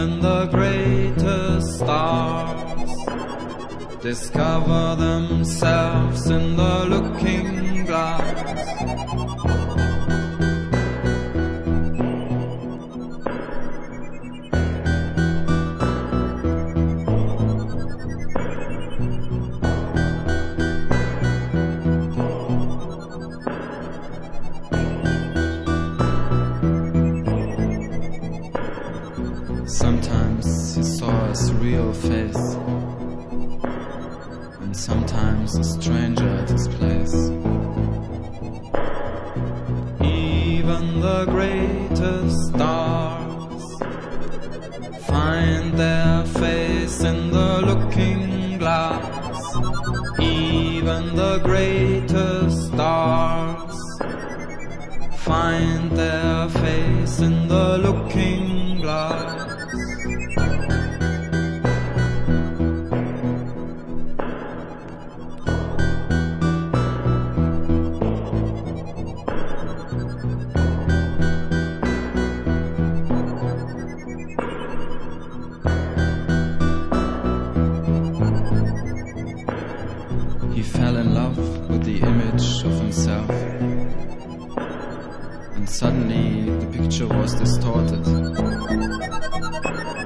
Even the greatest stars discover themselves in the looking glass. Sometimes he saw a surreal face, and sometimes a stranger at his place. Even the greatest stars find their face in the looking glass. Even the greatest stars find their face in the looking glass. He fell in love with the image of himself, and suddenly the picture was distorted.